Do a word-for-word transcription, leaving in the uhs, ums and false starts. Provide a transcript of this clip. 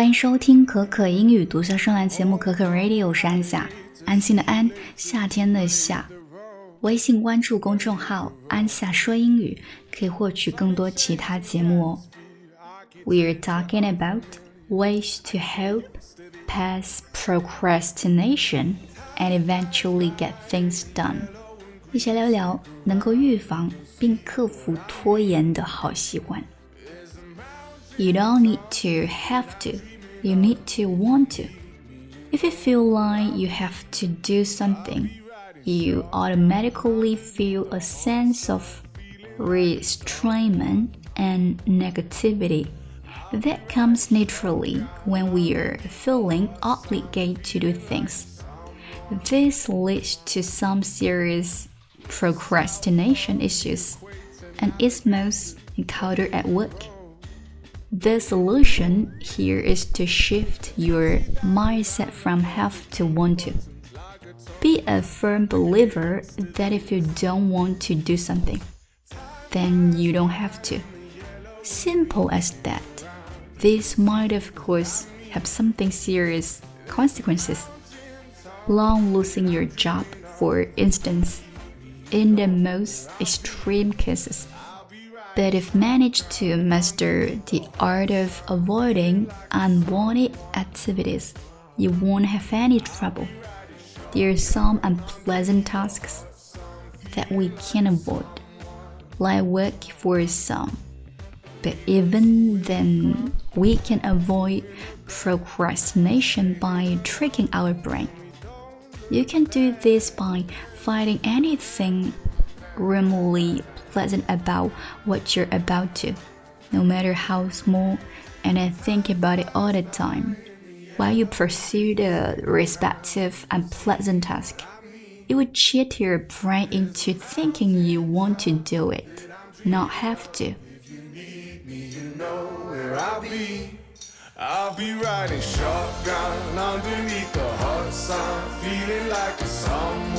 欢迎收听可可英语读销声兰节目可可 Radio， 我是安夏，安心的安，夏天的夏。微信关注公众号安夏说英语，可以获取更多其他节目哦。We're talking about ways to help pass procrastination and eventually get things done。一起聊聊能够预防并克服拖延的好习惯。You don't need to have to, you need to want to. If you feel like you have to do something, you automatically feel a sense of restraint and negativity that comes naturally when we are feeling obligated to do things. This leads to some serious procrastination issues and is most encountered at work.The solution here is to shift your mindset from have to want to. Be a firm believer that if you don't want to do something, then you don't have to. Simple as that. This might of course have something serious consequences. Long losing your job, for instance, in the most extreme cases.But if managed to master the art of avoiding unwanted activities, you won't have any trouble. There are some unpleasant tasks that we can avoid, like work for some. But even then, we can avoid procrastination by tricking our brain. You can do this by finding anything remotely pleasant about what you're about to, no matter how small, and then think about it all the time. While you pursue the respective unpleasant task, it would cheat your brain into thinking you want to do it, not have to. I'll be riding shotgun underneath the hot sun, feeling like a summer